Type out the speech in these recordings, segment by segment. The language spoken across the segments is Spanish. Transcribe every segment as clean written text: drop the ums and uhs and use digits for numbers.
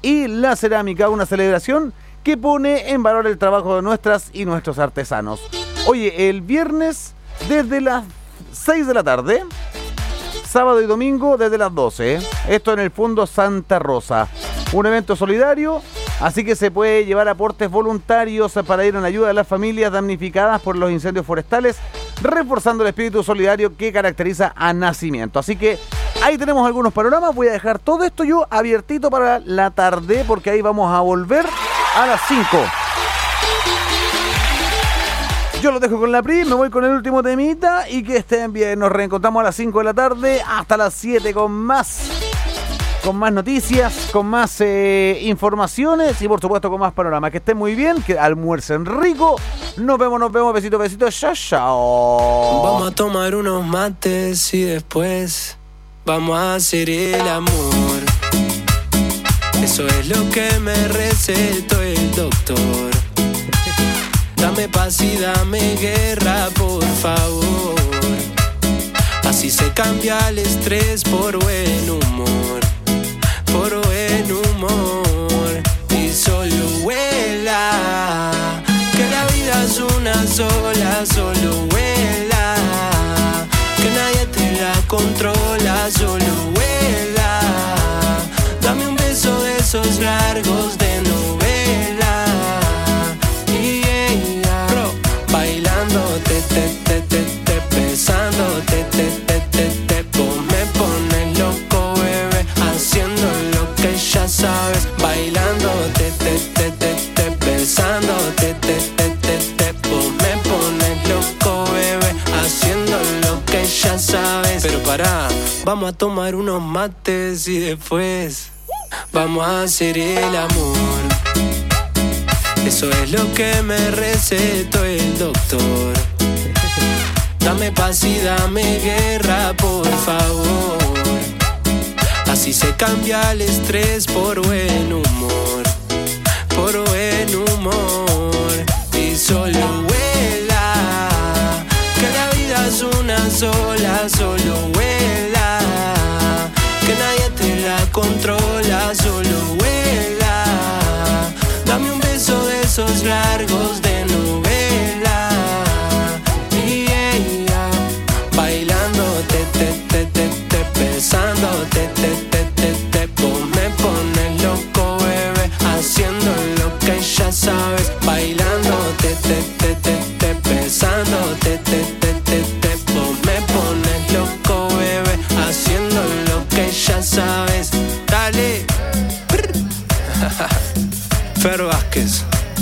y la cerámica, una celebración que pone en valor el trabajo de nuestras y nuestros artesanos. Oye, el viernes desde las 6 de la tarde, sábado y domingo desde las 12. Esto en el Fondo Santa Rosa. Un evento solidario, así que se puede llevar aportes voluntarios para ir en ayuda de las familias damnificadas por los incendios forestales, reforzando el espíritu solidario que caracteriza a Nacimiento. Así que ahí tenemos algunos panoramas. Voy a dejar todo esto yo abiertito para la tarde, porque ahí vamos a volver a las 5. Yo los dejo con la PRI, me voy con el último temita y que estén bien. Nos reencontramos a las 5 de la tarde hasta las 7 con más noticias, con más informaciones y por supuesto con más panorama. Que estén muy bien, que almuercen rico. Nos vemos, besitos, chao. Vamos a tomar unos mates y después vamos a hacer el amor. Eso es lo que me recetó el doctor. Dame paz y dame guerra, por favor. Así se cambia el estrés por buen humor. Por buen humor. Y solo vuela, que la vida es una sola. Solo vuela, que nadie te la controla. Solo vuela, dame un beso de esos largos de novela. Besándote, me pones loco, bebé, haciendo lo que ya sabes, bailándote, besándote, me pones loco, bebé, haciendo lo que ya sabes. Pero pará, vamos a tomar unos mates y después vamos a hacer el amor. Eso es lo que me recetó el doctor. Dame paz y dame guerra, por favor. Así se cambia el estrés por buen humor. Por buen humor. Y solo vuela, que la vida es una sola. Solo vuela, que nadie te la controla. Solo vuela, dame un beso de esos largos de novela. Besándote, me pones loco, bebé, haciendo lo que ya sabes, bailándote, besándote, me pones loco, bebé, haciendo lo que ya sabes. Dale. Fer Vázquez.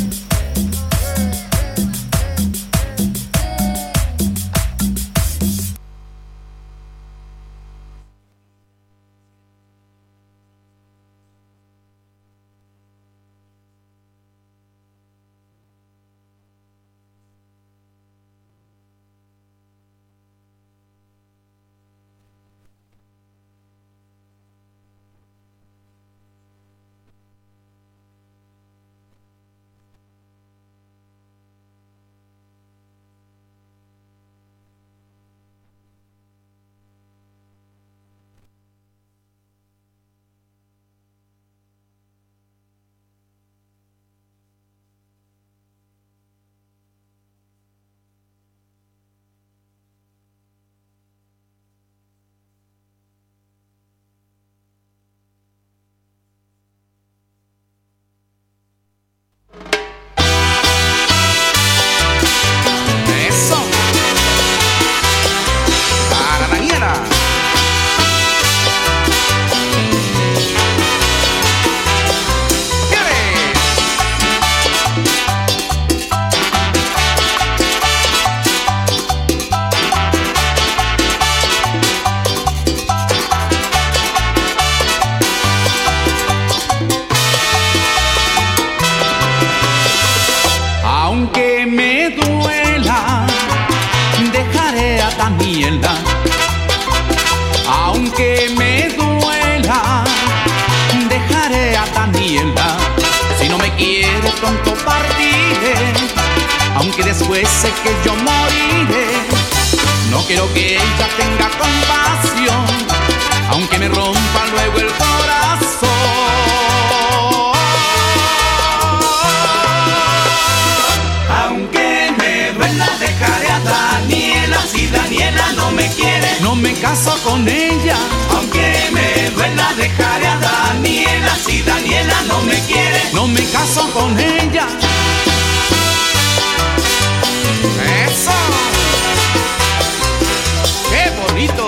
Aunque después sé que yo moriré, no quiero que ella tenga compasión, aunque me rompa luego el corazón. caso con ella. Aunque me duela dejaré a Daniela, si Daniela no me quiere, no me caso con ella. ¡Eso! ¡Qué bonito!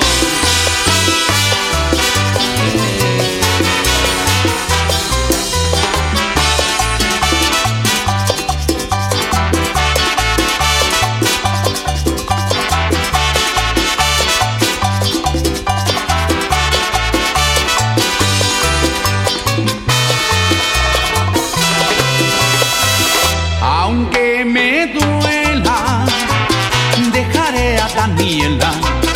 Aunque me duela, dejaré a Daniela.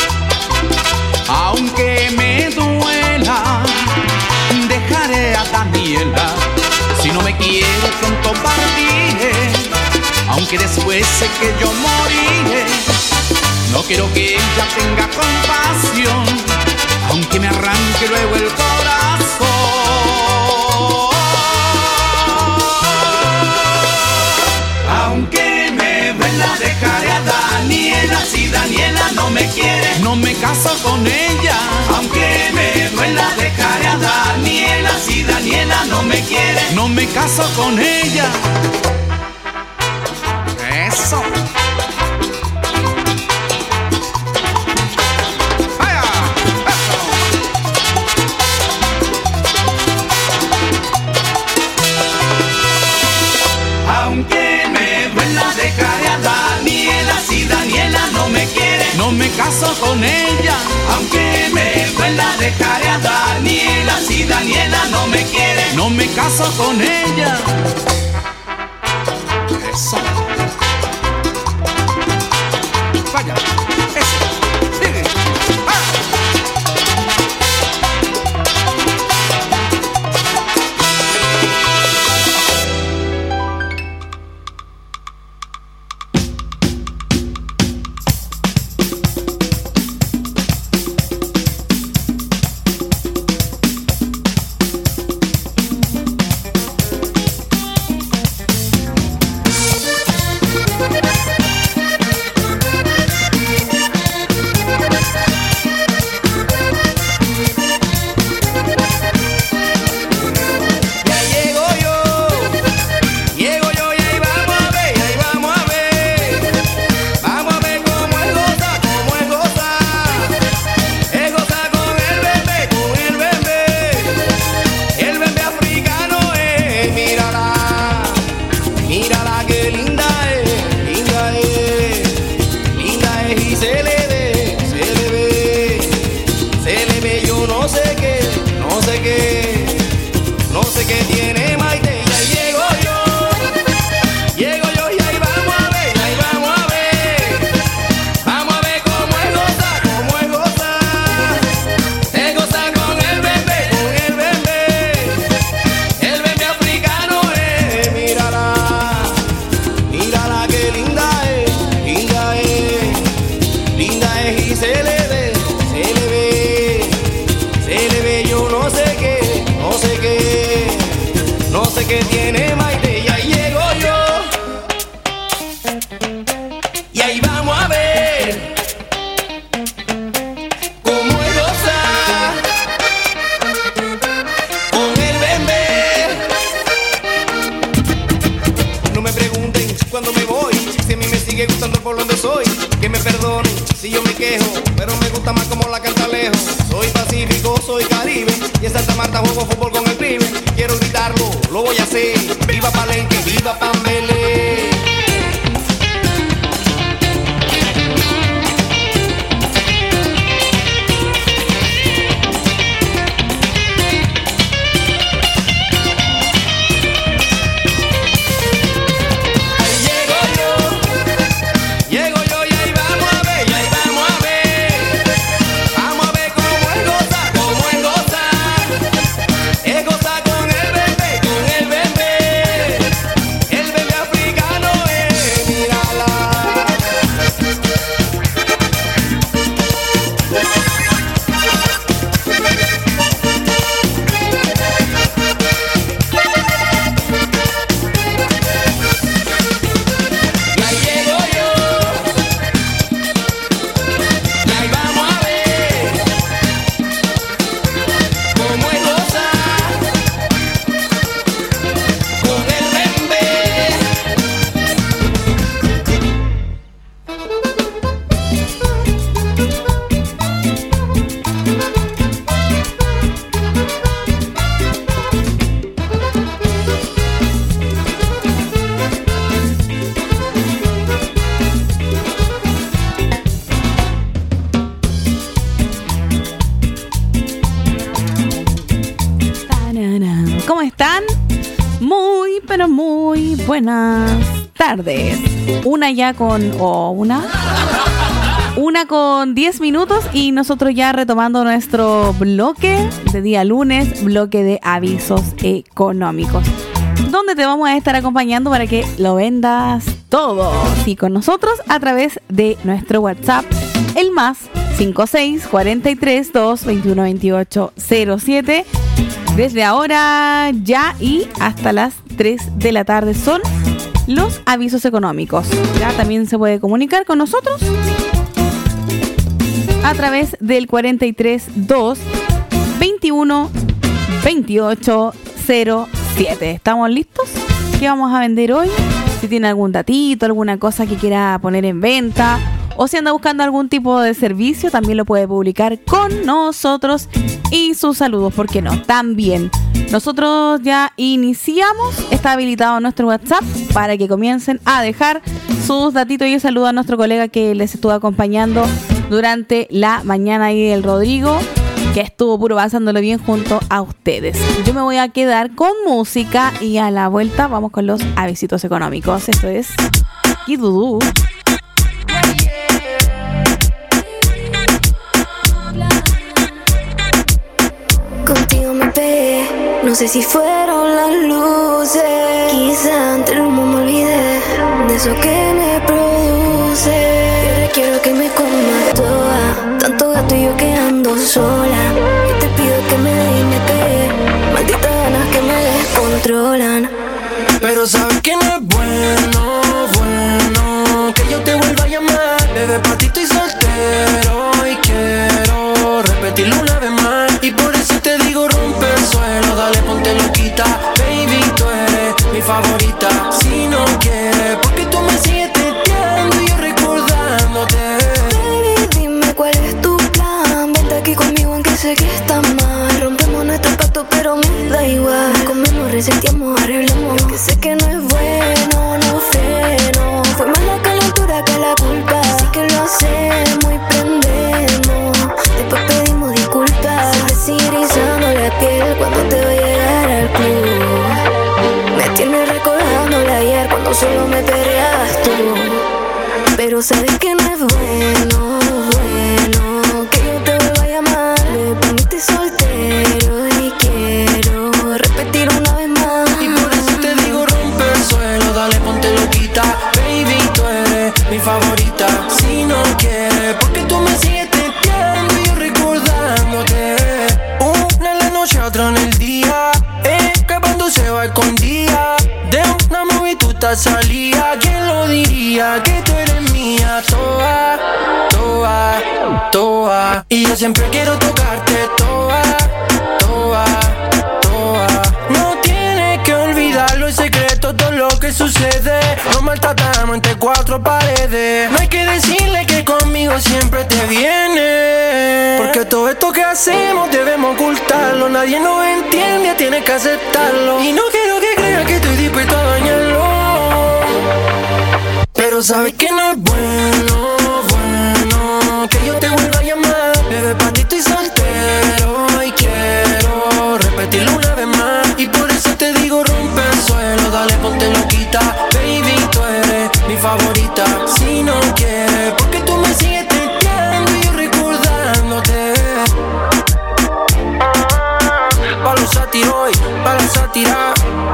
Aunque me duela, dejaré a Daniela. Si no me quiere, pronto partiré. Aunque después sé que yo moriré. No quiero que ella tenga compasión, aunque me arranque luego el corazón. aunque me duela dejaré a Daniela, si Daniela no me quiere, No me caso con ella. aunque me duela dejaré a Daniela, si Daniela no me quiere, No me caso con ella. Eso. ¡Vaya! Eso. aunque me duela dejaré a Daniela, si Daniela no me quiere, No me caso con ella. aunque me duela dejaré a Daniela, si Daniela no me quiere, No me caso con ella. Eso. Vaya. Eso. Sigue. ¡Ah! Que tiene Maite y ahí llego yo. Y ahí vamos a ver cómo es gozar con el bebé. No me pregunten cuándo me voy, si a mí me sigue gustando por donde soy. Que me perdonen si yo me quejo, pero me gusta más como la canta lejos. Soy pacífico, soy caribe, y en Santa Marta juego fútbol con el pibe. Quiero gritarlo, lo voy a hacer. Viva Palenque, viva Pambelé. El Muy, pero muy buenas tardes. Una con 10 minutos y nosotros ya retomando nuestro bloque de día lunes, bloque de avisos económicos, donde te vamos a estar acompañando para que lo vendas todo. Sí, con nosotros a través de nuestro WhatsApp, el más 56 43 2 21 28 07. Desde ahora ya y hasta las 3 de la tarde son los avisos económicos. Ya también se puede comunicar con nosotros a través del 43 2 21 28 07. ¿Estamos listos? ¿Qué vamos a vender hoy? Si tiene algún datito, alguna cosa que quiera poner en venta, o si anda buscando algún tipo de servicio, también lo puede publicar con nosotros y sus saludos, ¿por qué no? También nosotros ya iniciamos, está habilitado nuestro WhatsApp para que comiencen a dejar sus datitos y saludo a nuestro colega que les estuvo acompañando durante la mañana y el Rodrigo, que estuvo puro pasándolo bien junto a ustedes. Yo me voy a quedar con música y a la vuelta vamos con los avisitos económicos. Esto es Kidudú. Contigo me pegué, no sé si fueron las luces. Quizá entre el humo me olvidé de eso que me produce. Y ahora quiero que me comas toda, tanto gato y yo que ando sola. Y te pido que me dejes, me pegué, malditas ganas que me descontrolan. Pero sabes que no es bueno que yo te vuelva a llamar. Bebé, pa' ti estoy soltero y quiero repetirlo una vez más. Y por eso te digo rompe el suelo, dale ponte loquita. Baby, tú eres mi favorita. Si no quieres, porque tú me sigues teteando y yo recordándote. Baby, dime cuál es tu plan. Vente aquí conmigo aunque sé que está mal. Rompemos nuestro pacto pero me da igual. Comemos, reseteamos, arreglamos. Que sé que no es bueno, no freno. Fue más la calentura que la culpa. Así que lo hacemos y prendemos. Después pedimos disculpas. Se te sigue erizando la piel cuando te voy a llegar al club. Me tienes recordándola ayer cuando solo me perreabas tú. Pero sabes que no es bueno que yo te vuelva a llamar. Para mí estoy soltero y quiero repetir una vez más. Y por eso te digo rompe el suelo, dale ponte loquita. Baby, tú eres mi favorita. Si no quieres, porque tú me sigues teteando y yo recordándote. Una en la noche, otra en el día, escapando se va escondida. De una movie tú estás salida. ¿Quién lo diría? Que tú eres mía. Toa, toa, toa. Y yo siempre quiero tocarte. Toa, toa, toa. No tienes que olvidarlo, el secreto, todo lo que sucede. Nos maltratamos entre cuatro paredes. No hay que decirle que conmigo siempre te viene. Porque todo esto que hacemos debemos ocultarlo. Nadie nos entiende, tienes que aceptarlo. Y no quiero que creas que estoy dispuesto a dañarlo. Pero sabes que no es bueno que yo te vuelva a llamar. Bebé, pa' ti estoy soltero y quiero repetirlo una vez más. Y por eso te digo rompe el suelo, dale ponte loquita. Baby, tú eres mi favorita. Si no quieres, porque tú me sigues teteando y yo recordándote. Pa' los sátiros, pa' la sátira.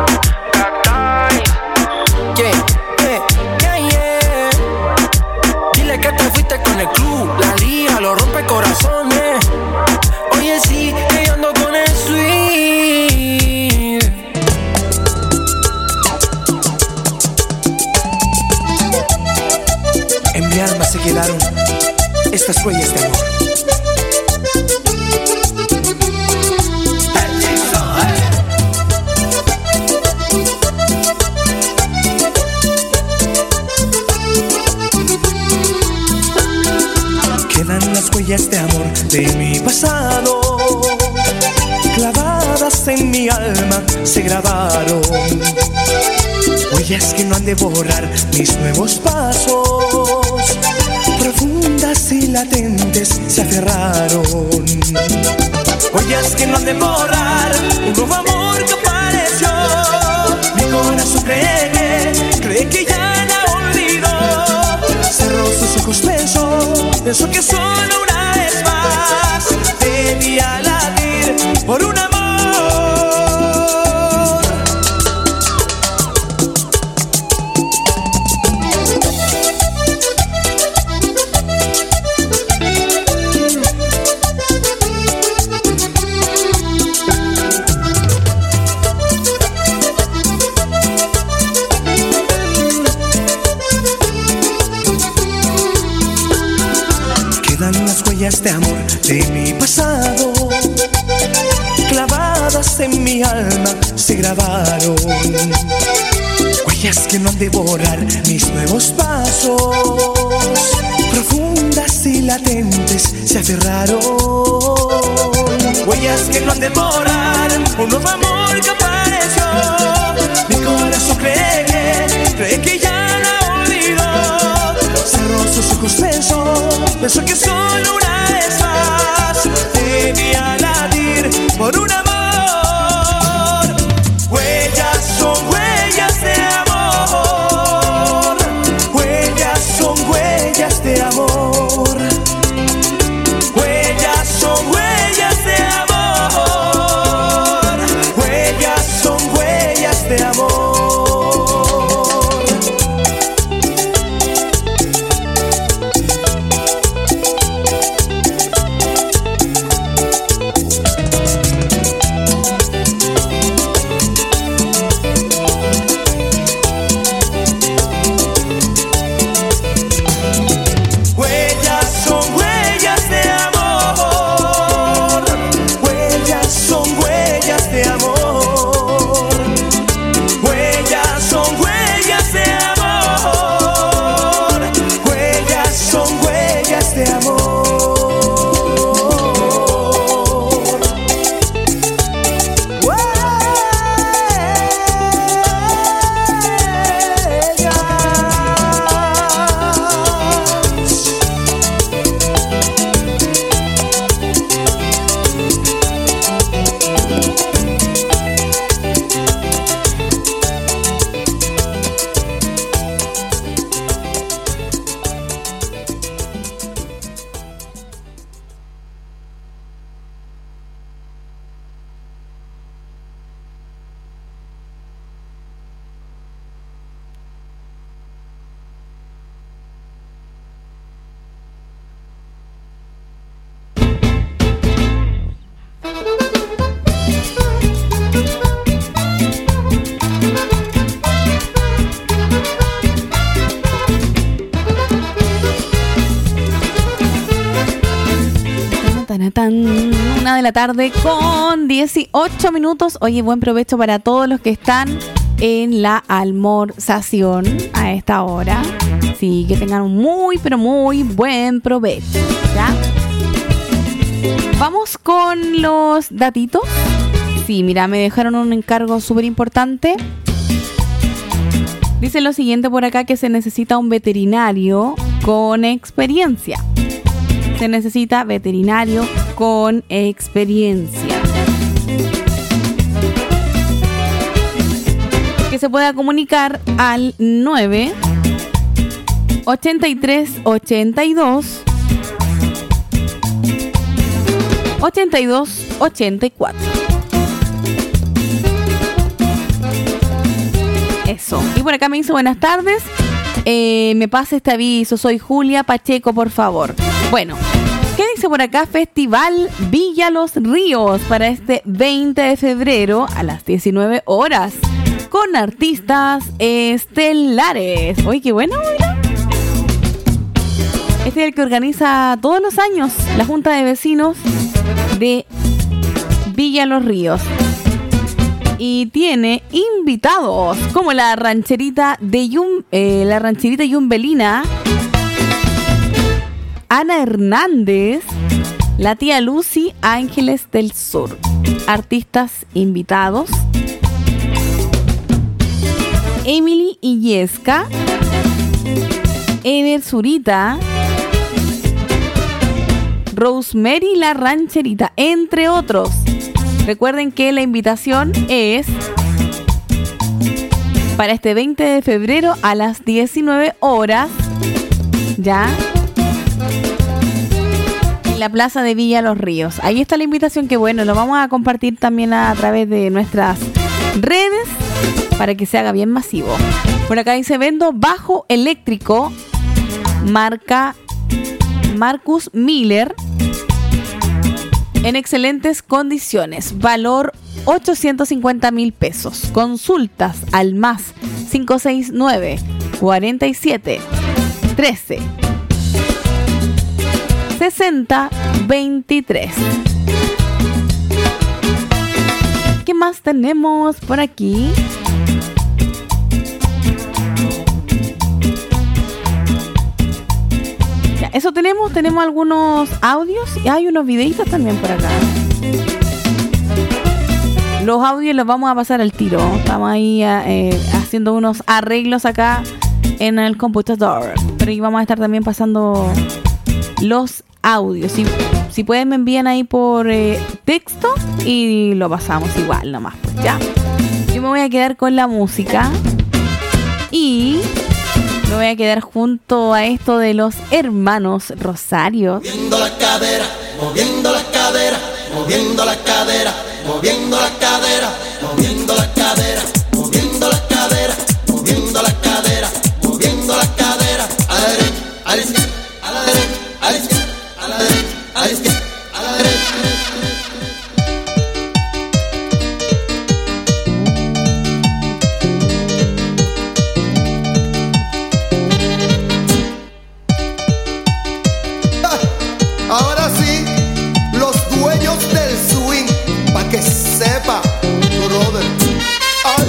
Dile que te fuiste con el club, la liga, lo rompe corazones. Oye sí, que yo ando con el sweet. En mi alma se quedaron estas huellas de amor. Quedan las huellas de amor de mi pasado, clavadas en mi alma se grabaron. Huellas que no han de borrar mis nuevos pasos, profundas y latentes se aferraron. Huellas que no han de borrar un nuevo amor que apareció. pienso que solo una vez más debía latir por un amor. De amor de mi pasado, clavadas en mi alma se grabaron, huellas que no han de borrar mis nuevos pasos, profundas y latentes se aferraron, huellas que no han de borrar un nuevo amor que apareció. Mi corazón cree que ya la olvidó, cerró sus ojos, pensó que solo una vez más debía latir por un amor. Huellas son huellas de amor, huellas son huellas de amor, huellas son huellas de amor, huellas son huellas de amor. Una de la tarde con 18 minutos. Oye, buen provecho para todos los que están en la almorzación a esta hora. Sí, que tengan un muy, pero muy buen provecho, ¿ya? Vamos con los datitos. Sí, mira, me dejaron un encargo súper importante. Dice lo siguiente por acá, que se necesita un veterinario con experiencia. Se necesita veterinario con experiencia. Que se pueda comunicar al 9 83 82 82 84. Eso. Y por acá me dice buenas tardes. Me pasa este aviso. Soy Julia Pacheco, por favor. Bueno, ¿qué dice por acá? Festival Villa Los Ríos para este 20 de febrero a las 19 horas con artistas estelares. Oye, qué bueno, mira. Este es el que organiza todos los años la Junta de Vecinos de Villa Los Ríos. Y tiene invitados como la rancherita Yumbelina, Ana Hernández, la tía Lucy, Ángeles del Sur. Artistas invitados: Emily Illesca, Ener Zurita, Rosemary la rancherita, entre otros. Recuerden que la invitación es para este 20 de febrero a las 19 horas. ¿Ya? en la plaza de Villa Los Ríos. Ahí está la invitación, que bueno, lo vamos a compartir también a través de nuestras redes para que se haga bien masivo. Por acá dice: vendo bajo eléctrico marca Marcus Miller en excelentes condiciones, valor 850.000 pesos. Consultas al más 569 47 13 60 23. ¿Qué más tenemos por aquí? Ya, eso tenemos algunos audios y hay unos videitos también por acá. Los audios los vamos a pasar al tiro. Estamos ahí haciendo unos arreglos acá en el computador. Pero ahí vamos a estar también pasando los audios. Si pueden, me envían ahí por texto y lo pasamos igual nomás. Pues ya. Yo me voy a quedar con la música y me voy a quedar junto a esto de los hermanos Rosario. Moviendo la cadera, moviendo la cadera, moviendo la cadera, moviendo la cadera, moviendo la cadera, moviendo la cadera, moviendo la cadera, moviendo la cadera, a la derecha, a la izquierda, a la derecha, a la izquierda, a la derecha, a la izquierda, a la derecha. Ahora sí, los dueños del swing, pa' que sepa, brother. Ay.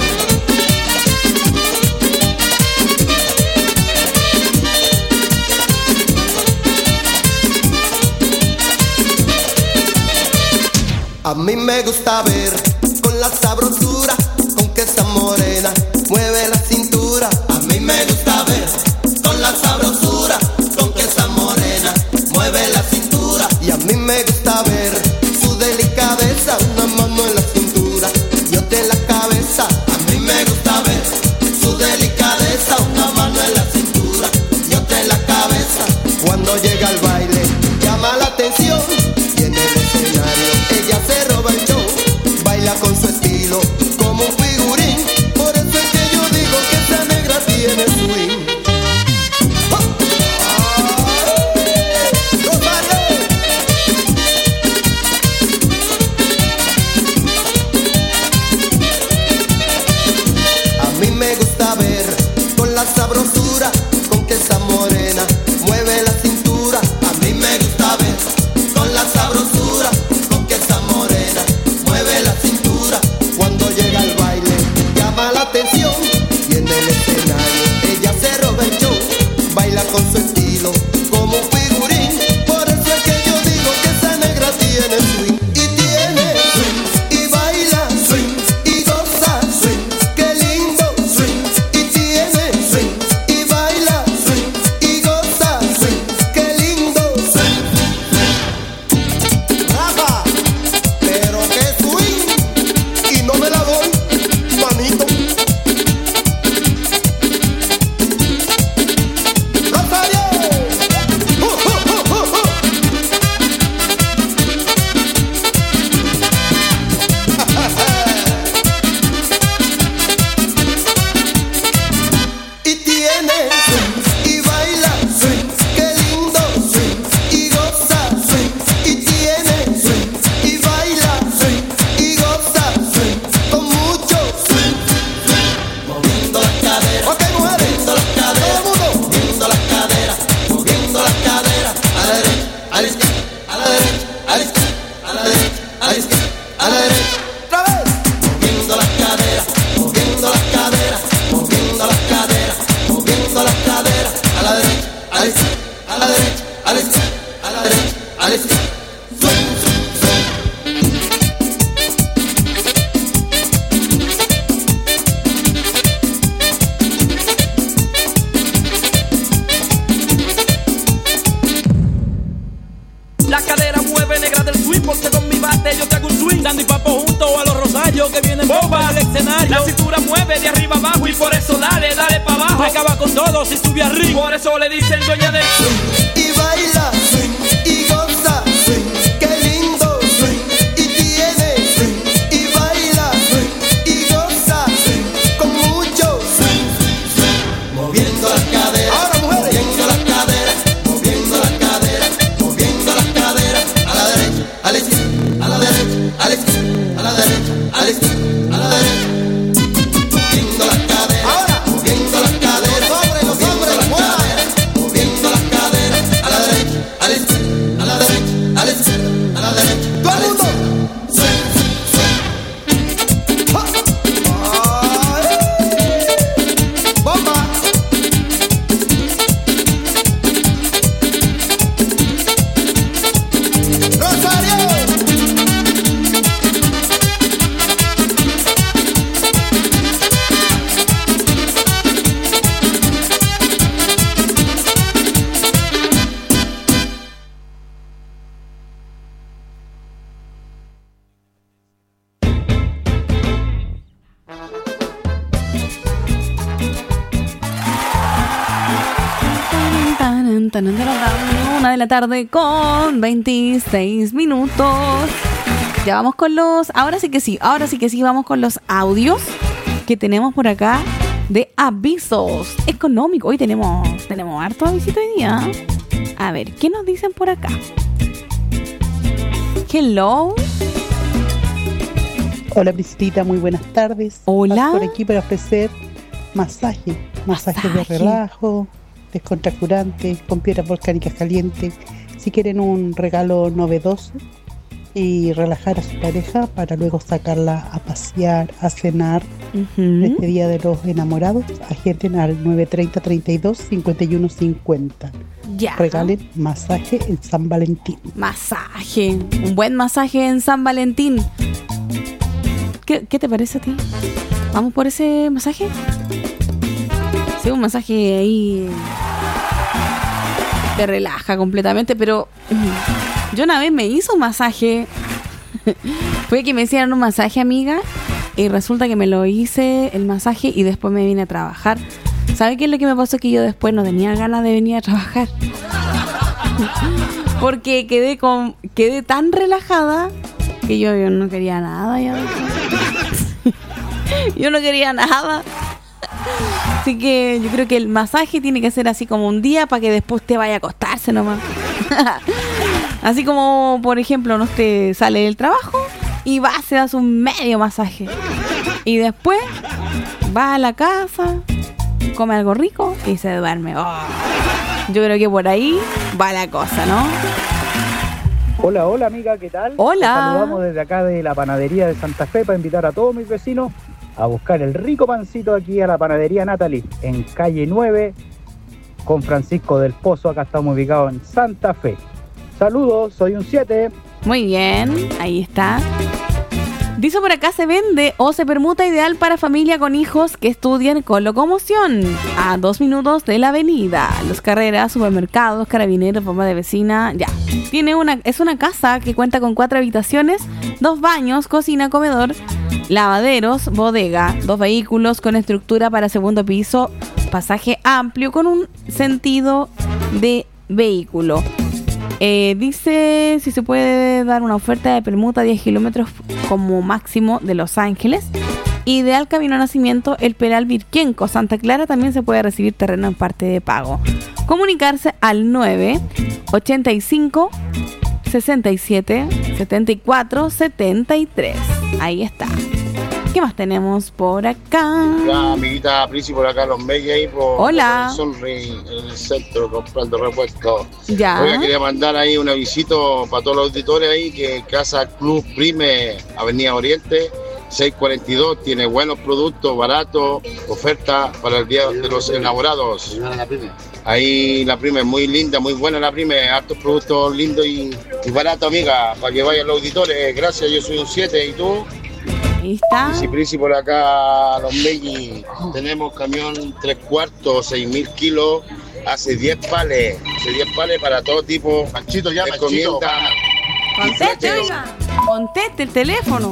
A mí me gusta ver con la sabrosura con que esa morena mueve la cintura. A mí me gusta ver con la sabrosura con que esa morena mueve la cintura. Y a mí me gusta ver su delicadeza, una mano en la cintura y otra en la cabeza. A mí me gusta ver su delicadeza, una mano en la cintura y otra en la cabeza. Cuando llega al baile llama la atención y en el escenario ella se roba el show. Baila con su estilo como un figurín, por eso es que yo digo que esa negra tiene swing. A mí me gusta ver con la sabrosura con que esa morena mueve la cintura. A mí me gusta ver con la sabrosura con que esa morena mueve la cintura. Cuando llega al baile llama la atención y en el escenario ella se roba el show. Baila con su estilo como un figurín, por eso es que yo digo que esa negra tiene swing. Y tiene swing, y baila swing, y goza swing, qué lindo swing. Y tiene swing, y baila swing, y goza swing, qué lindo swing. Rafa, pero qué swing, y no me la doy, manito. Rosario, y tiene swing, y baila swing, qué lindo swing, y goza swing. Y tiene swing, y baila swing, y goza swing, con mucho swing. Moviendo las caderas, ok mujeres, moviendo las caderas, todo el mundo, moviendo las caderas, moviendo las caderas, a la derecha, a la izquierda, a la derecha, a la izquierda, a la derecha, a la izquierda, a la derecha. Otra vez. Moviendo las caderas, moviendo las caderas, moviendo las caderas, moviendo las caderas, a la derecha, a la izquierda, a la derecha, a la izquierda, a la derecha, a la izquierda. Swing, swing, swing. La cadera mueve negra del swing, porque con mi bate yo te hago un swing. Dando y papo junto a los Rosarios que vienen bomba al escenario. La cintura mueve de arriba abajo y por eso dale, dale pa' abajo. Acaba con todo si sube arriba, por eso le dicen dueña del swing. Y baila swing, y goza 1 de la tarde con 26 minutos. Ya vamos con los... Ahora sí que sí, vamos con los audios que tenemos por acá de avisos económicos. Hoy tenemos harto avisito hoy día. A ver, ¿qué nos dicen por acá? Hello. Hola, Priscilita, muy buenas tardes. Hola. Paso por aquí para ofrecer masajes de relajo, descontracturante, con piedras volcánicas calientes. Si quieren un regalo novedoso y relajar a su pareja para luego sacarla a pasear, a cenar. Este Día de los Enamorados, agenden al 930-32-5150. Ya. Regalen masaje en San Valentín. Masaje, un buen masaje en San Valentín. ¿Qué te parece a ti? ¿Vamos por ese masaje? Sí, un masaje ahí te relaja completamente, pero yo una vez me hice un masaje. Fue que me hicieron un masaje, amiga, y resulta que me lo hice el masaje y después me vine a trabajar. ¿Sabe qué es lo que me pasó? Que yo después no tenía ganas de venir a trabajar. Porque quedé tan relajada que yo no quería nada. Yo no quería nada. Así que yo creo que el masaje tiene que ser así como un día para que después te vaya a acostarse nomás. Así como, por ejemplo, no te sale del trabajo y vas, se das un medio masaje. Y después vas a la casa, come algo rico y se duerme. Oh. Yo creo que por ahí va la cosa, ¿no? Hola amiga, ¿qué tal? Hola. Te saludamos desde acá de la panadería de Santa Fe para invitar a todos mis vecinos a buscar el rico pancito aquí a la panadería Natalie, en calle 9 con Francisco del Pozo. Acá estamos ubicados en Santa Fe. Saludos, soy un 7. Muy bien, ahí está. Dice por acá, se vende o se permuta ideal para familia con hijos que estudian con locomoción. A 2 minutos de la avenida. Los Carreras, supermercados, carabineros, bomba de vecina, ya. Es una casa que cuenta con 4 habitaciones, 2 baños, cocina, comedor, lavaderos, bodega, 2 vehículos con estructura para segundo piso, pasaje amplio con un sentido de vehículo. Dice si se puede dar una oferta de permuta 10 kilómetros como máximo de Los Ángeles. Ideal Camino Nacimiento, El Peral, Virquenco, Santa Clara. También se puede recibir terreno en parte de pago. Comunicarse al 985 67 74 73. Ahí está. ¿Qué más tenemos por acá? La amiguita Prisi por acá, los Meyes ahí por Hola. Sonri, en el centro, comprando repuestos. Ya. Hoy quería mandar ahí un avisito para todos los auditores ahí, que Casa Club Prime, Avenida Oriente, 642, tiene buenos productos, baratos, oferta para el Día de los Enamorados. Ahí la Prime es muy linda, muy buena la Prime, hartos productos lindos y baratos, amiga, para que vayan los auditores. Gracias, yo soy un 7, ¿y tú? Ahí está. Y Prisi por acá, los Meggi. Tenemos camión 3/4, 6.000 kilos, hace 10 pales. Hace 10 pales para todo tipo. Panchito, ya, Panchito. Conteste, oiga. Conteste el teléfono.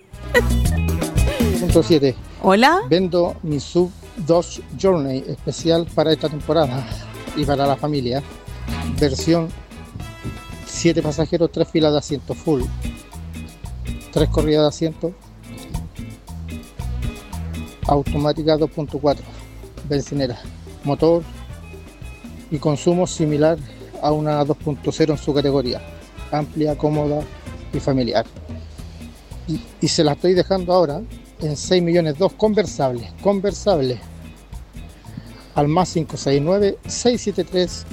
Punto 7. Hola. Vendo mi sub Dodge Journey especial para esta temporada y para la familia. Versión 7 pasajeros, 3 filas de asiento full, 3 corridas de asiento, automática 2.4, bencinera, motor y consumo similar a una 2.0 en su categoría, amplia, cómoda y familiar. Y se la estoy dejando ahora en 6.200.000 conversable al más 569 673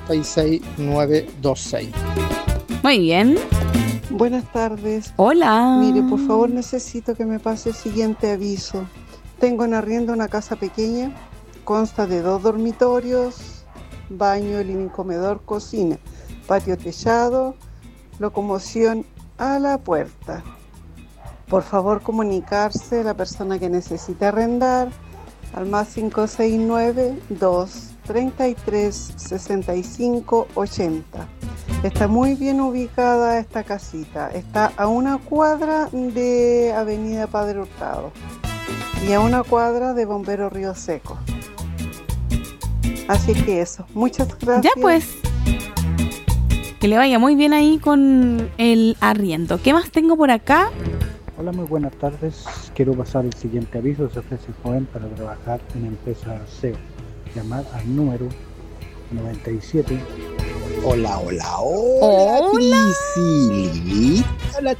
46926. Muy bien. Buenas tardes. Hola. Mire, por favor, necesito que me pase el siguiente aviso. Tengo en arriendo una casa pequeña, consta de 2 dormitorios, baño, living, comedor, cocina, patio techado, locomoción a la puerta. Por favor, comunicarse a la persona que necesite arrendar al más 569-233-6580. Está muy bien ubicada esta casita. Está a 1 cuadra de Avenida Padre Hurtado y a 1 cuadra de Bombero Río Seco. Así que eso, muchas gracias. Ya pues, que le vaya muy bien ahí con el arriendo. ¿Qué más tengo por acá? Hola, muy buenas tardes. Quiero pasar el siguiente aviso. Se ofrece joven para trabajar en empresa SEO. Llamar al número 97. Hola. Priscilita, la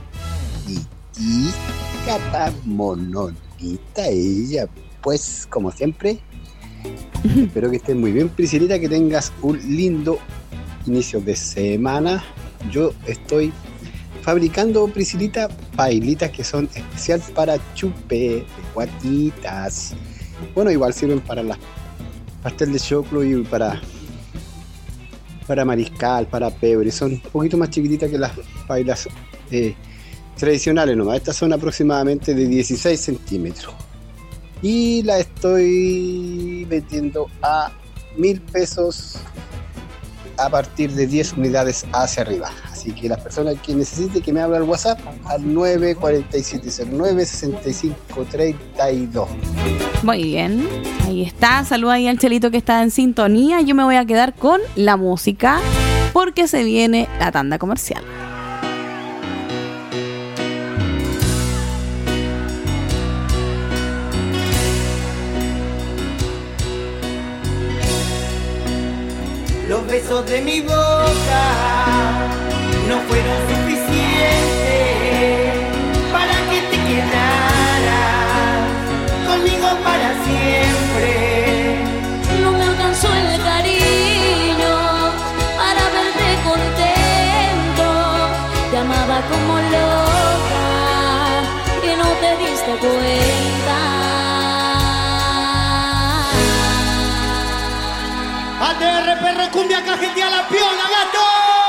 titica tan mononita ella. Pues, como siempre, espero que estés muy bien, Priscilita, que tengas un lindo inicio de semana. Yo estoy fabricando, Priscilita, pailitas que son especial para chupe de guatitas. Bueno, igual sirven para las pastel de choclo y para mariscal, para pebre. Son un poquito más chiquititas que las pailas tradicionales nomás. Estas son aproximadamente de 16 centímetros. Y la estoy vendiendo a 1.000 pesos a partir de 10 unidades hacia arriba. Así que las personas que necesiten, que me hablen al WhatsApp al 94709-6532. Muy bien, ahí está. Saluda ahí al Chelito que está en sintonía. Yo me voy a quedar con la música porque se viene la tanda comercial. Los besos de mi boca no fueron suficientes para que te quedaras conmigo para siempre. No me alcanzó el cariño para verte contento. Te amaba como loca y no te diste cuenta. ATR, perro, cumbia, cajetía, la piola, gato.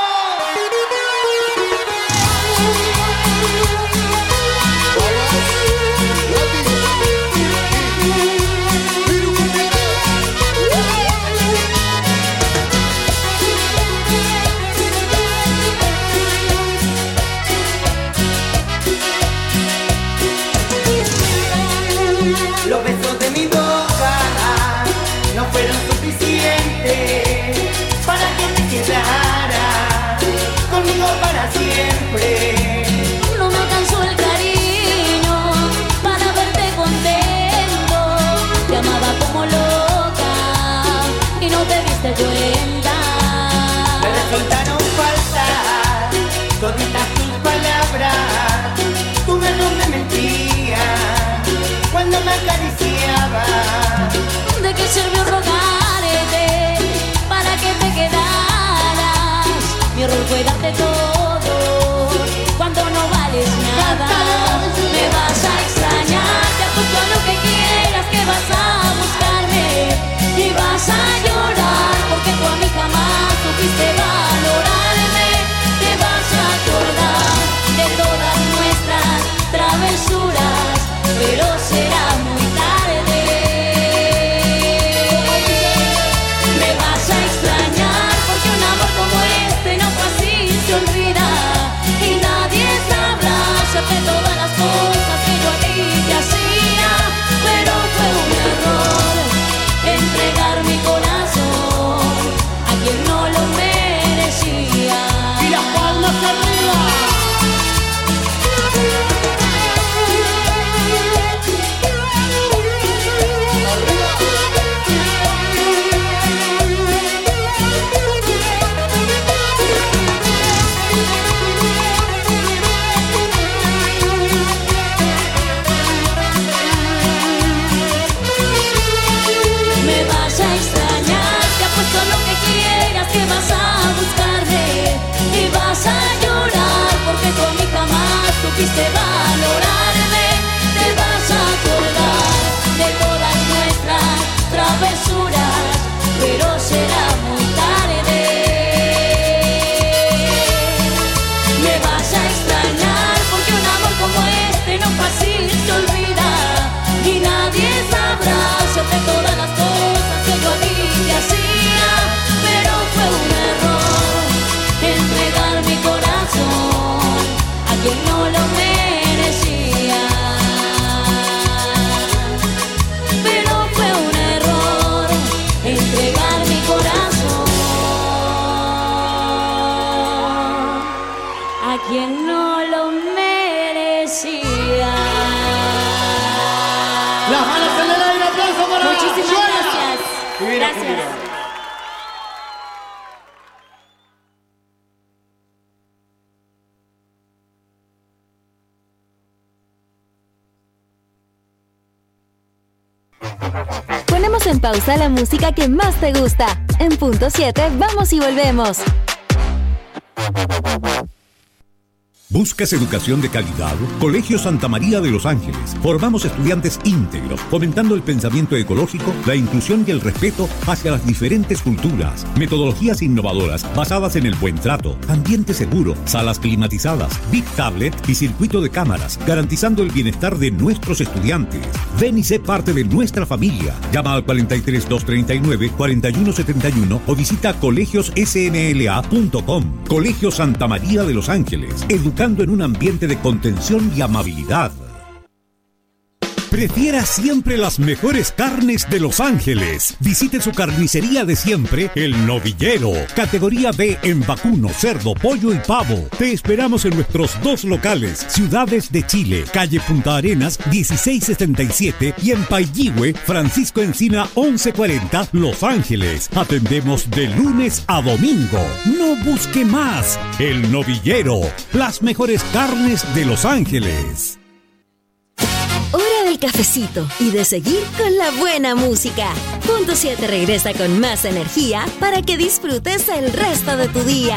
Los besos de mi boca no fueron suficientes para que te quedaras en el aire, aplauso para Muchísimas Joana. gracias. Divina, Gracias. divina. Ponemos en pausa la música que más te gusta. En punto 7, vamos y volvemos. ¿Buscas educación de calidad? Colegio Santa María de los Ángeles. Formamos estudiantes íntegros, fomentando el pensamiento ecológico, la inclusión y el respeto hacia las diferentes culturas. Metodologías innovadoras basadas en el buen trato, ambiente seguro, salas climatizadas, Big Tablet y circuito de cámaras, garantizando el bienestar de nuestros estudiantes. Ven y sé parte de nuestra familia. Llama al 43 239 4171 o visita colegiosSMLA.com. Colegio Santa María de los Ángeles. Educando en un ambiente de contención y amabilidad. Prefiera siempre las mejores carnes de Los Ángeles. Visite su carnicería de siempre, El Novillero. Categoría B en vacuno, cerdo, pollo y pavo. Te esperamos en nuestros 2 locales, Ciudades de Chile, calle Punta Arenas 1677 y en Pailligüe, Francisco Encina 1140, Los Ángeles. Atendemos de lunes a domingo. No busque más. El Novillero, las mejores carnes de Los Ángeles. Hora del cafecito y de seguir con la buena música. Punto 7 regresa con más energía para que disfrutes el resto de tu día.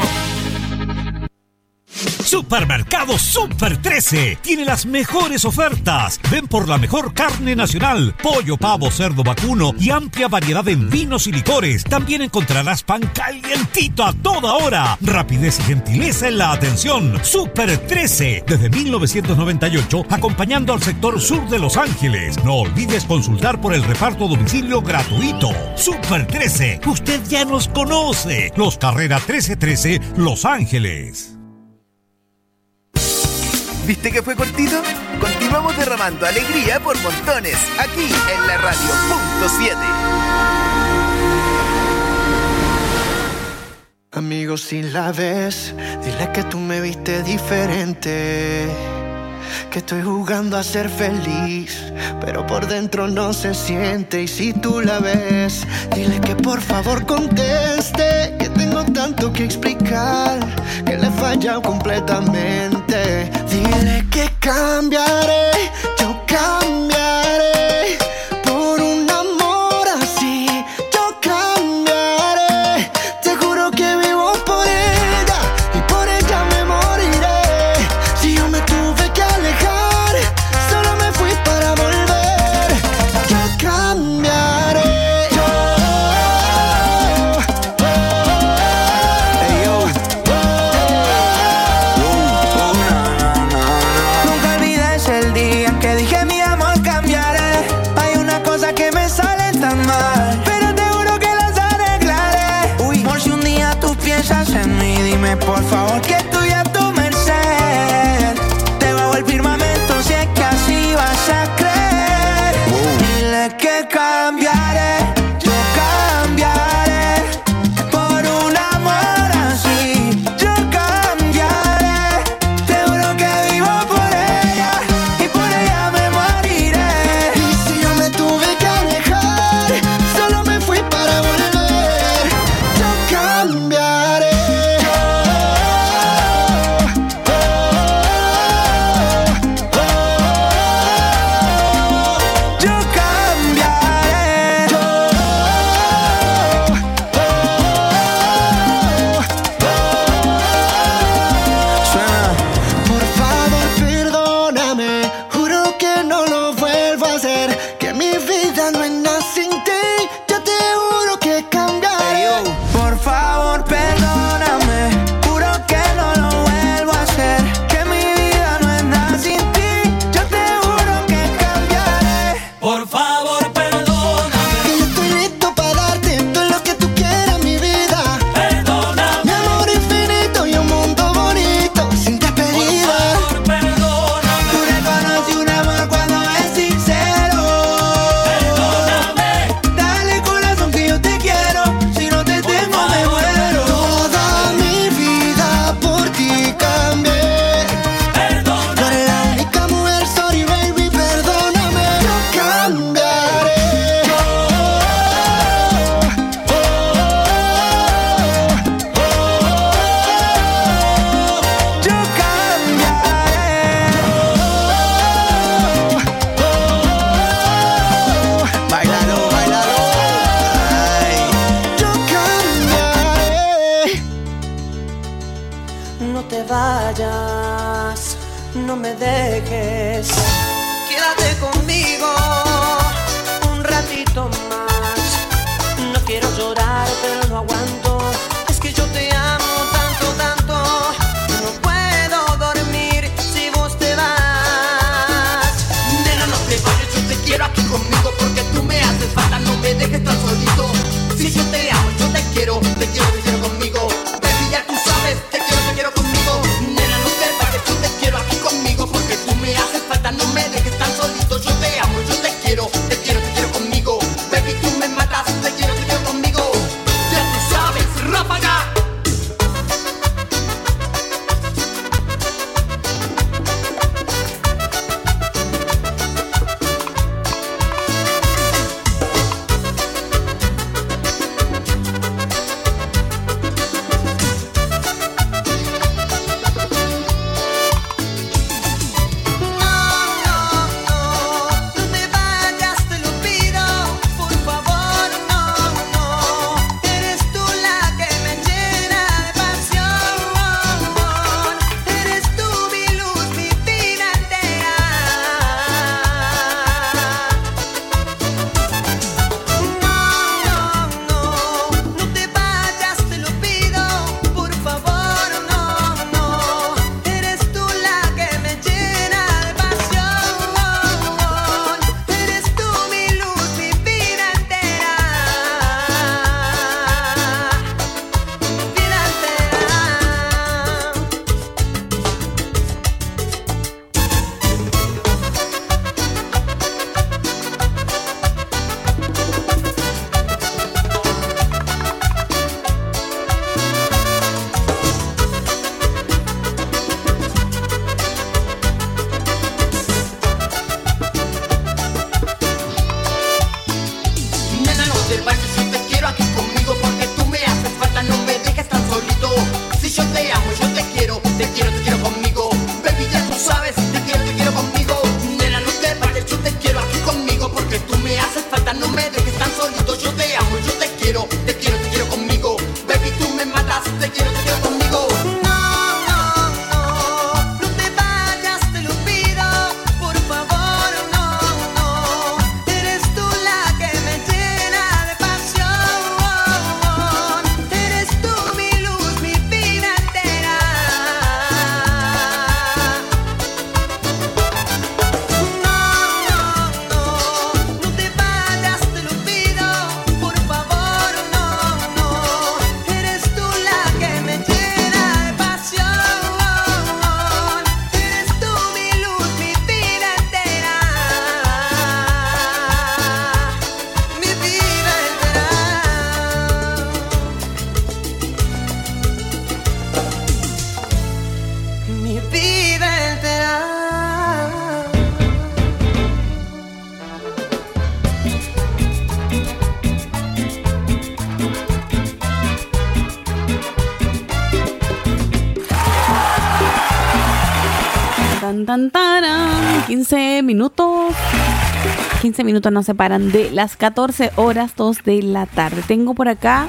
Supermercado Super 13 tiene las mejores ofertas. Ven por la mejor carne nacional, pollo, pavo, cerdo, vacuno y amplia variedad en vinos y licores. También encontrarás pan calientito a toda hora. Rapidez y gentileza en la atención. Super 13, desde 1998, acompañando al sector sur de Los Ángeles. No olvides consultar por el reparto a domicilio gratuito. Super 13, usted ya nos conoce. Los Carrera 1313, Los Ángeles. ¿Viste que fue cortito? Continuamos derramando alegría por montones, aquí en la radio Punto 7. Amigo, si la ves, dile que tú me viste diferente. Que estoy jugando a ser feliz, pero por dentro no se siente. Y si tú la ves, dile que por favor conteste. Que tengo tanto que explicar, que le he fallado completamente. Dile que cambiaré, yo cambiaré. Por un amor así, yo cambiaré. Te juro que vivo por ella y por ella me moriré. Si yo me tuve que alejar, solo me fui para volver. Yo cambiaré. Nunca olvides el día en que dije mi amor cambiaré. Hay una cosa que me sale tan mal, pero te juro que las arreglaré. Por si un día tú piensas en mí, dime por favor que estoy a tu merced. Te bajo el firmamento si es que así vas a creer. Dile que cambiaré, yo cambiaré. Por un amor así, yo cambiaré. Te juro que vivo por ella y por ella me moriré. Y si yo me tuve que alejar, solo me fui para volver. Yo cambiaré. Yo cambiaré. Suena. Por favor, perdóname. Juro que no lo vuelvo a hacer. Que mi vida no es nada sin ti. Yo te juro que cambiaré. Por favor, perdóname. Juro que no lo vuelvo a hacer. Que mi vida no es nada sin ti. Yo te juro que cambiaré. Por favor, perdóname. Que yo estoy listo para darte todo lo que tú quieras, mi vida. Perdóname. Mi amor infinito y un mundo bonito sin despedida. Perdóname. Tú reconoces un amor cuando es sincero. Perdóname. vayas, no me dejes. Quédate conmigo un ratito más. No quiero llorar, pero no aguanto. Es que yo te amo tanto, tanto. No puedo dormir si vos te vas. Nena, no te vayas, yo te quiero aquí conmigo, porque tú me haces falta, no me dejes tan solito. Si yo te amo, yo te quiero, te quiero, te quiero conmigo. Baby, ya tú sabes, te quiero conmigo. Nena, no te vayas, yo te quiero aquí conmigo, porque tú me haces falta, no me dejes tan solito. Yo te amo, yo te quiero, te quiero, te quiero conmigo. Baby, tú me matas, te quiero conmigo. Ya tú sabes, ráfaga. Tan, taran, 15 minutos. 15 minutos nos separan de las 14 horas 2 de la tarde. Tengo por acá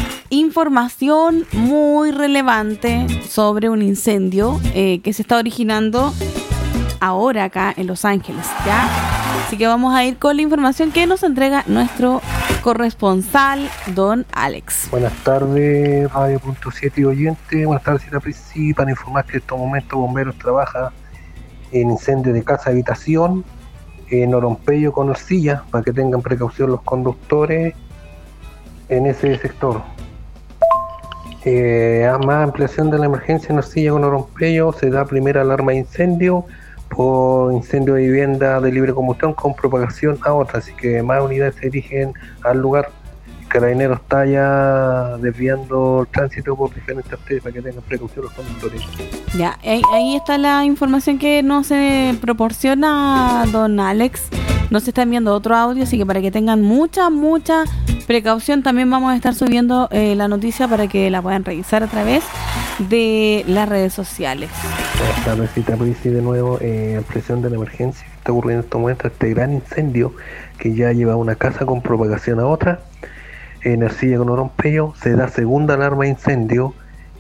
información muy relevante sobre un incendio que se está originando ahora acá en Los Ángeles, ¿ya? Así que vamos a ir con la información que nos entrega nuestro corresponsal, don Alex. Buenas tardes, Radio.7 y oyente. Buenas tardes, señora Prisi, para informar que en estos momentos bomberos trabajan en incendio de casa habitación en Orompello con Orcilla, para que tengan precaución los conductores en ese sector. Más ampliación de la emergencia en Orcilla con Orompello, se da primera alarma de incendio por incendio de vivienda de libre combustión con propagación a otra, así que más unidades se dirigen al lugar. Carabineros está ya desviando el tránsito por diferentes arterias para que tengan precaución los conductores. Ya, ahí está la información que nos proporciona don Alex. Nos está enviando otro audio, así que para que tengan mucha precaución, también vamos a estar subiendo la noticia para que la puedan revisar a través de las redes sociales. Buenas tardes, cita Prisi de nuevo. Ampliación de la emergencia que está ocurriendo en estos momentos, este gran incendio que ya lleva una casa con propagación a otra. En Ercilla con Orompello se da segunda alarma de incendio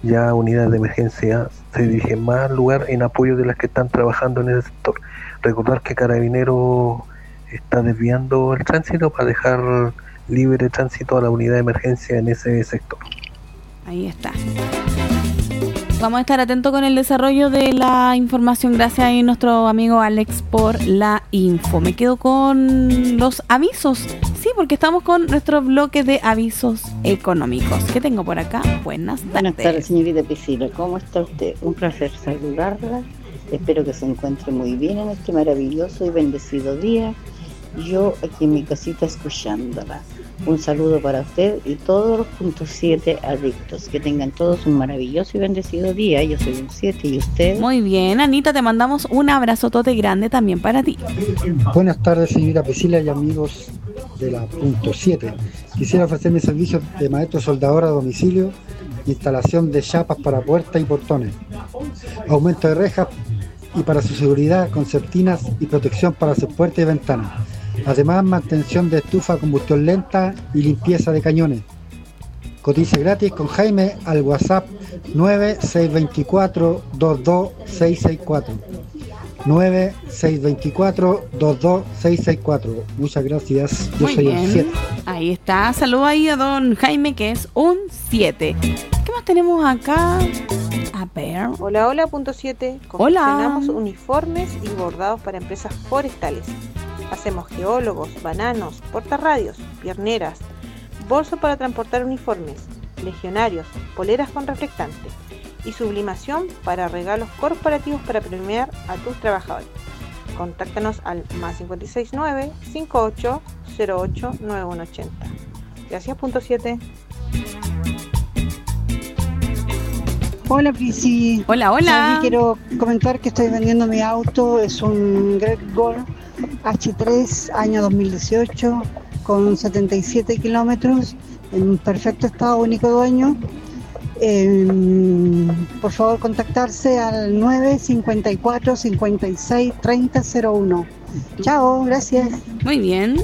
ya unidades de emergencia se dirigen más al lugar en apoyo de las que están trabajando en ese sector. Recordar que Carabineros está desviando el tránsito para dejar libre tránsito a la unidad de emergencia en ese sector. Ahí está. Vamos a estar atentos con el desarrollo de la información. Gracias a nuestro amigo Alex por la info. Me quedo con los avisos. Sí, porque estamos con nuestro bloque de avisos económicos. ¿Qué tengo por acá? Buenas tardes. Buenas tardes, señorita Priscila. ¿Cómo está usted? Un placer saludarla. Espero que se encuentre muy bien en este maravilloso y bendecido día. Yo aquí en mi casita escuchándola. Un saludo para usted y todos los puntos 7 adictos. Que tengan todos un maravilloso y bendecido día. Yo soy un 7 y usted. Muy bien, Anita, te mandamos un abrazotote grande también para ti. Buenas tardes, señorita Priscila y amigos de la punto 7. Quisiera ofrecer mi servicio de maestro soldador a domicilio, instalación de chapas para puertas y portones, aumento de rejas y para su seguridad, concertinas y protección para sus puertas y ventanas. Además, mantención de estufa a combustión lenta y limpieza de cañones. Cotice gratis con Jaime al WhatsApp 9624-22664. 9624-22664. Muchas gracias. Yo Muy soy bien. el 7. Ahí está. Saludo ahí a don Jaime, que es un 7. ¿Qué más tenemos acá? A ver. Hola, hola, punto 7. Hola. Confeccionamos uniformes y bordados para empresas forestales. Hacemos geólogos, bananos, portarradios, pierneras, bolsos para transportar uniformes, legionarios, poleras con reflectante y sublimación para regalos corporativos para premiar a tus trabajadores. Contáctanos al +569 5808 9180. Gracias, punto 7. Hola, Prisi. Hola, hola. Aquí quiero comentar que estoy vendiendo mi auto. Es un Great Golf H3 año 2018 con 77 kilómetros en perfecto estado, único dueño. Por favor, contactarse al 954 56 30 01. Chao, gracias. Muy bien.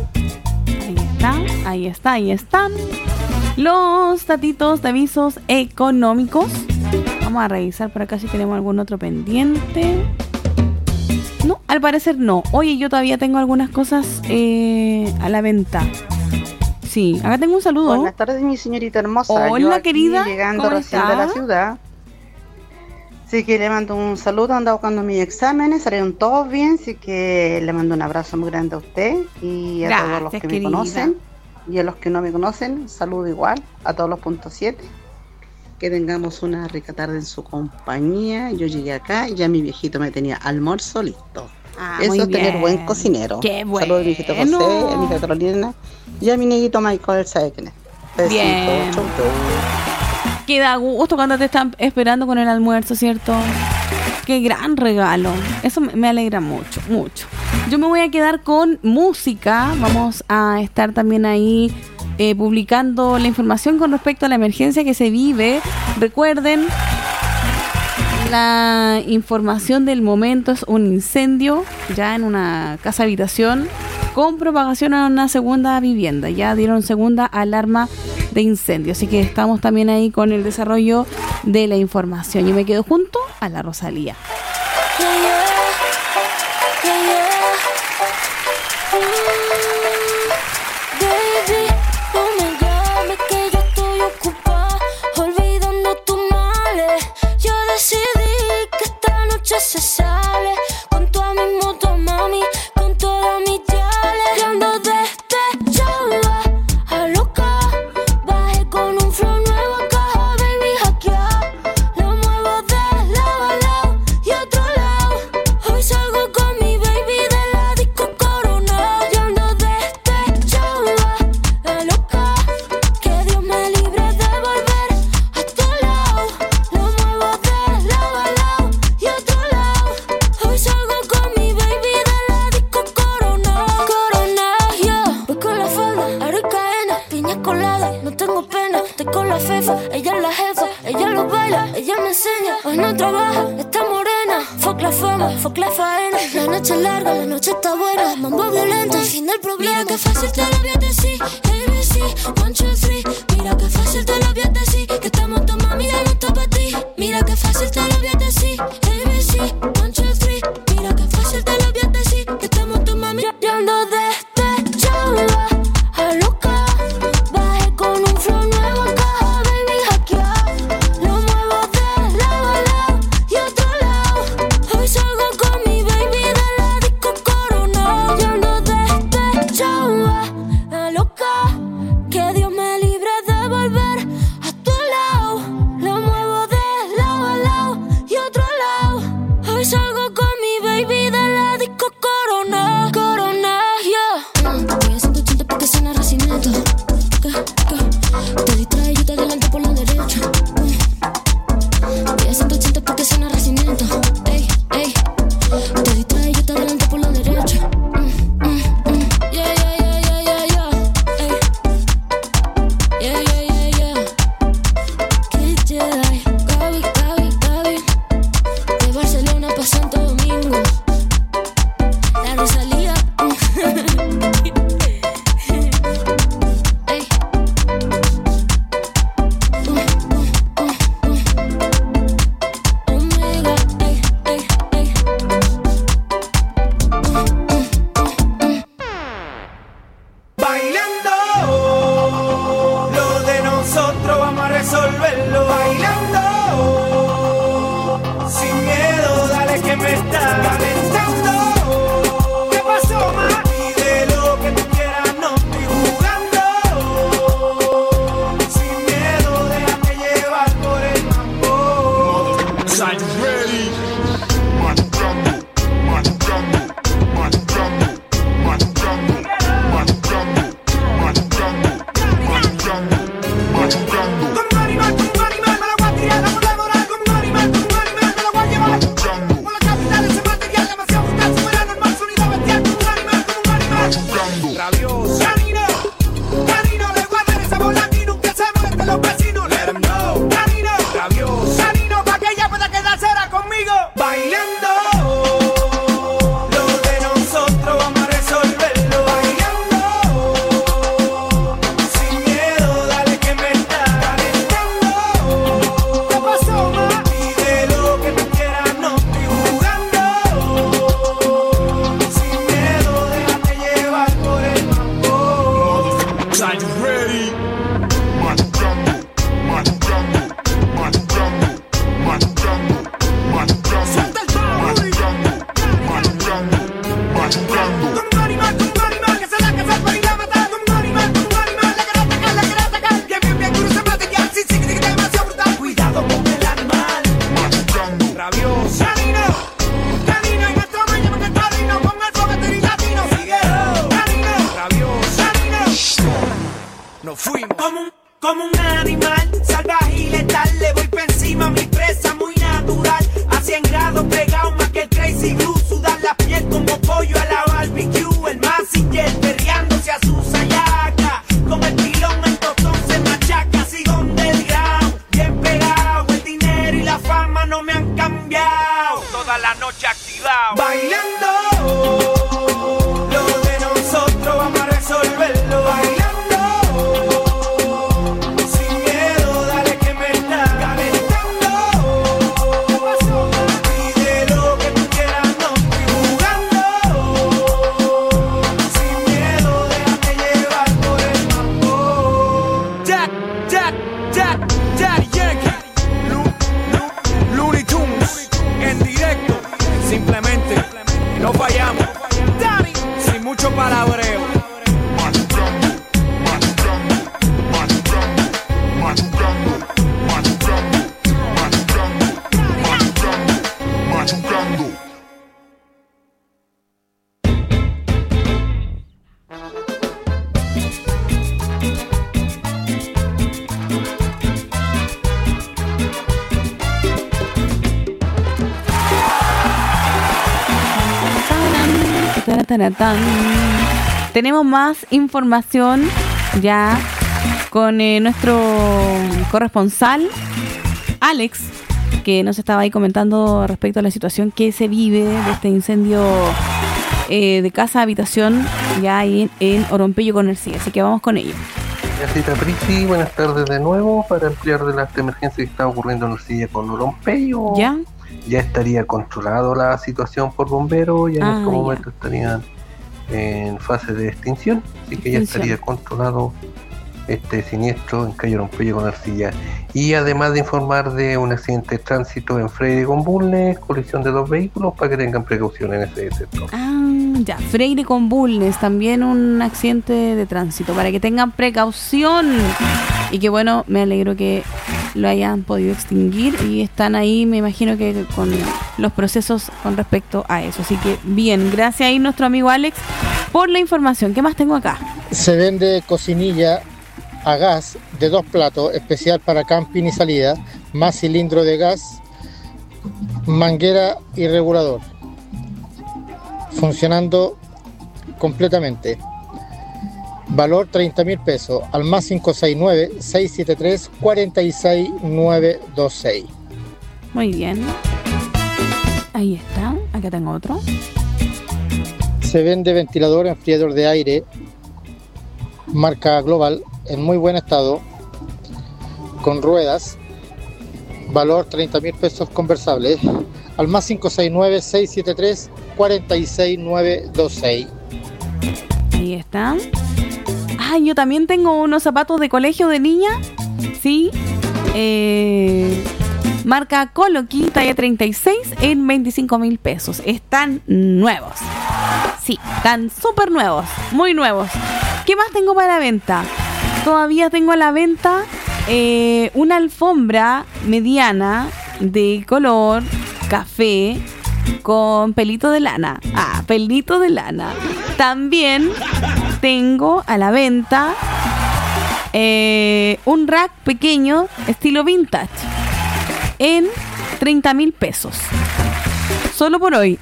Ahí están los datitos de avisos económicos. Vamos a revisar por acá si tenemos algún otro pendiente. No, al parecer no. Oye, yo todavía tengo algunas cosas a la venta. Sí, acá tengo un saludo. Buenas tardes, mi señorita hermosa. Hola, yo aquí querida. Llegando ¿Cómo recién está? de la ciudad. Así que le mando un saludo. Ando buscando mis exámenes. Salieron todos bien. Así que le mando un abrazo muy grande a usted y a todos los que querida. me conocen. Y a los que no me conocen, saludo igual a todos los puntos 7. Que tengamos una rica tarde en su compañía. Yo llegué acá y ya mi viejito me tenía almuerzo listo. Eso muy es tener bien. buen cocinero. Qué bueno. Saludos a mi hijito José, a mi hija Carolina y a mi neguito Michael, ¿sabe quién es? Besito, Bien. chau, chau. Que da gusto cuando te están esperando con el almuerzo, ¿cierto? Qué gran regalo. Eso me alegra mucho, mucho. Yo me voy a quedar con música. Vamos a estar también ahí publicando la información con respecto a la emergencia que se vive. Recuerden, la información del momento es un incendio ya en una casa habitación con propagación a una segunda vivienda. Ya dieron segunda alarma de incendio, así que estamos también ahí con el desarrollo de la información. Yo me quedo junto a la Rosalía. Baby, no me llames que yo estoy ocupada, olvidando tus males. Yo decidí que esta noche se sale con toda mi moto, mami, con todas mis yales. Y ando despechada, a loca, bajé con un flow nuevo a caja, baby, hackeado. Lo muevo de lado a lado y otro lado. Hoy salgo con mi baby de la disco Corona. Y ando despechada, a loca, que Dios me libre de volver a tu lado. Lo muevo de lado a lado y otro lado. Hoy salgo con mi baby de la disco Corona. Corona, yo voy con la falda, aro y cadena, piña colada, no tengo pena. Estoy con la fefa, ella es la jefa, ella lo baila, ella me enseña. Hoy no trabaja, está morena. Fuck la fama, fuck la faena. La noche es larga, la noche está buena. Mambo violento, el fin del problema. Mira que fácil te lo voy a decir, ABC, 1, 2, 3. Mira que fácil te lo voy a decir, que estamos tu mami, ya no está para ti. Drums, are you ready? Machucando, machucando, machucando, machucando, machucando. Suelta el bajo, machucando, machucando, machucando. Un animal, que se la casa para ir a matar. Un animal, la quiero atacar. Bien, duro se mate ya. Sí, demasiado brutal. Cuidado con el animal. Machucando, rabioso. Canino, en nuestro baño, porque el padrino con el sobeter y latino. Sigue, canino, rabioso. Nos fuimos como un animal salvaje y letal. Le voy pa' encima a mi presa muy natural. A 100 grados pegado más que el crazy glue. Sudar la piel como pollo a la barbecue. El Mazinger perreándose a su sayaca. Con el pilón en tostón se machaca. Sigo underground, bien pegado. El dinero y la fama no me han cambiado. Toda la noche activado. Bailando, lo de nosotros vamos a resolverlo. Bailando. Simplemente no fallamos. Dani, sin mucho palabreo. Machucando, machucando, machucando, machucando, machucando, machucando, machucando, machucando. Tenemos más información ya con nuestro corresponsal Alex, que nos estaba ahí comentando respecto a la situación que se vive de este incendio de casa habitación ya ahí en Orompello con Ercilla, así que vamos con ello. Gracias, Prisi, buenas tardes de nuevo. Para ampliar de la emergencia que está ocurriendo en Ercilla con Orompello, ya estaría controlado la situación por bomberos, ya en estos momentos estarían en fase de extinción, así que ya estaría controlado este siniestro en calle Orompello con Ercilla. Y además de informar de un accidente de tránsito en Freire con Bulnes, colisión de 2 vehículos, para que tengan precaución en ese sector. Ya, Freire con Bulnes, también un accidente de tránsito, para que tengan precaución. Y que bueno, me alegro que lo hayan podido extinguir y están ahí, me imagino que con los procesos con respecto a eso. Así que bien, gracias ahí nuestro amigo Alex por la información. ¿Qué más tengo acá? Se vende cocinilla a gas de 2 platos, especial para camping y salida, más cilindro de gas, manguera y regulador, funcionando completamente. Valor 30.000 pesos, al más 569-673-46926. Muy bien. Ahí está, acá tengo otro. Se vende ventilador enfriador de aire, marca Global, en muy buen estado, con ruedas, valor 30.000 pesos conversable, al más 569-673-46926. Ahí está. Yo también tengo unos zapatos de colegio de niña, sí, marca Coloqui, talla 36, en 25.000 pesos. Están nuevos, sí, están súper nuevos, muy nuevos. ¿Qué más tengo para la venta? Todavía tengo a la venta una alfombra mediana de color café con pelito de lana. Pelito de lana. También tengo a la venta un rack pequeño estilo vintage en 30.000 pesos. Solo por hoy.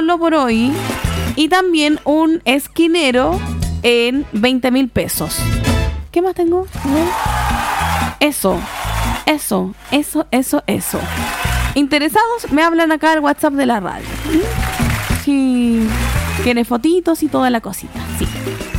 Y también un esquinero en 20.000 pesos. ¿Qué más tengo? Eso. ¿Interesados? Me hablan acá al WhatsApp de la radio. Sí. Tiene fotitos y toda la cosita. Sí.